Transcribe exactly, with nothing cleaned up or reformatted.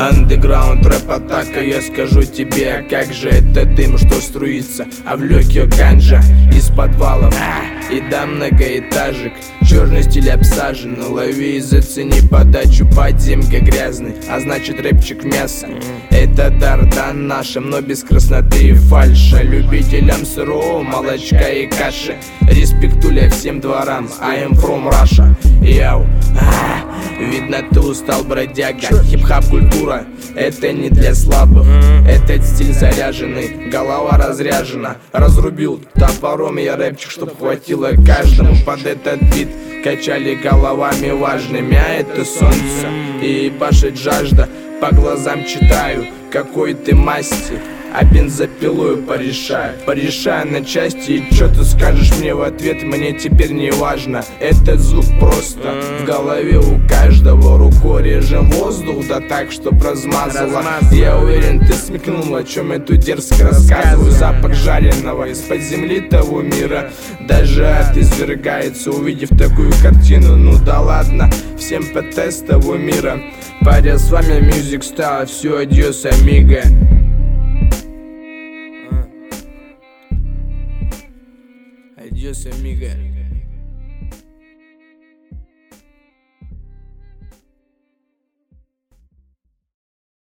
Андеграунд рэп атака, я скажу тебе, а как же это дым, что струится, а в легких ганжа из подвалов и до многоэтажек. Черный стиль обсажен, лови и зацени подачу, подземка грязный, а значит рэпчик мясо. Это дар дан нашим, но без красноты и фальша. Любителям сырого молочка и каши, респектуля всем дворам, I am from Russia. Йоу, видно ты устал, бродяга. Хип-хап культура, это не для слабых. Этот стиль заряженный, голова разряжена. Разрубил топором я рэпчик, чтоб хватило каждому. Под этот бит качали головами важными, а это солнце и пашет жажда. По глазам читаю, какой ты масти, а бензопилою порешаю, порешаю на части. И чё ты скажешь мне в ответ, мне теперь не важно. Этот звук просто в голове у каждого. Рукой режем воздух, да так, чтоб размазало. Я уверен, ты смекнул, о чем я тут дерзко рассказываю. Запах жареного из-под земли того мира даже ад извергается, увидев такую картину. Ну да ладно, всем ПТ с того мира. Паря, с вами Music Style, все, адьос, амиго. Adiós, amiga.